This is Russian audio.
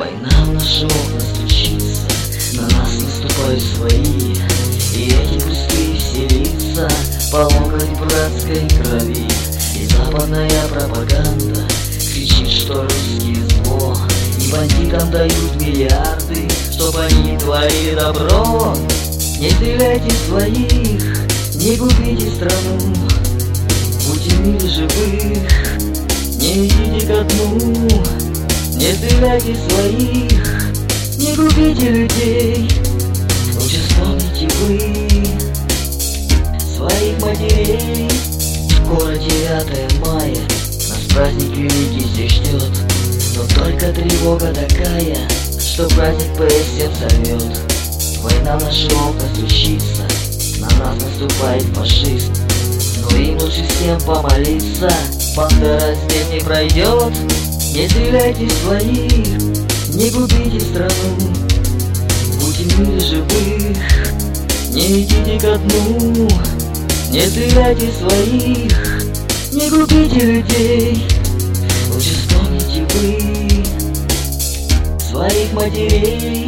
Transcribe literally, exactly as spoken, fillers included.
Война в наши окна стучится, на нас наступают свои, и эти пустые все лица по локоть братской крови. И западная пропаганда кричит, что русские зло, и бандитам дают миллиарды, чтоб они творили добро. Не стреляйте своих, не губите страну, будьте в мире живых, не идите ко дну. Не стреляйте своих, не губите людей, лучше вспомните вы своих матерей. Скоро девятое мая, нас праздник великий здесь ждет, но только тревога такая, что праздник по всем сорвет. Война в наши окна стучится, на нас наступает фашист, но им лучше всем помолиться, Бандера здесь не пройдет. Не стреляйте своих, не губите страну, будьте в мире живых, не идите ко дну. Не стреляйте своих, не губите людей, лучше вспомните вы своих матерей.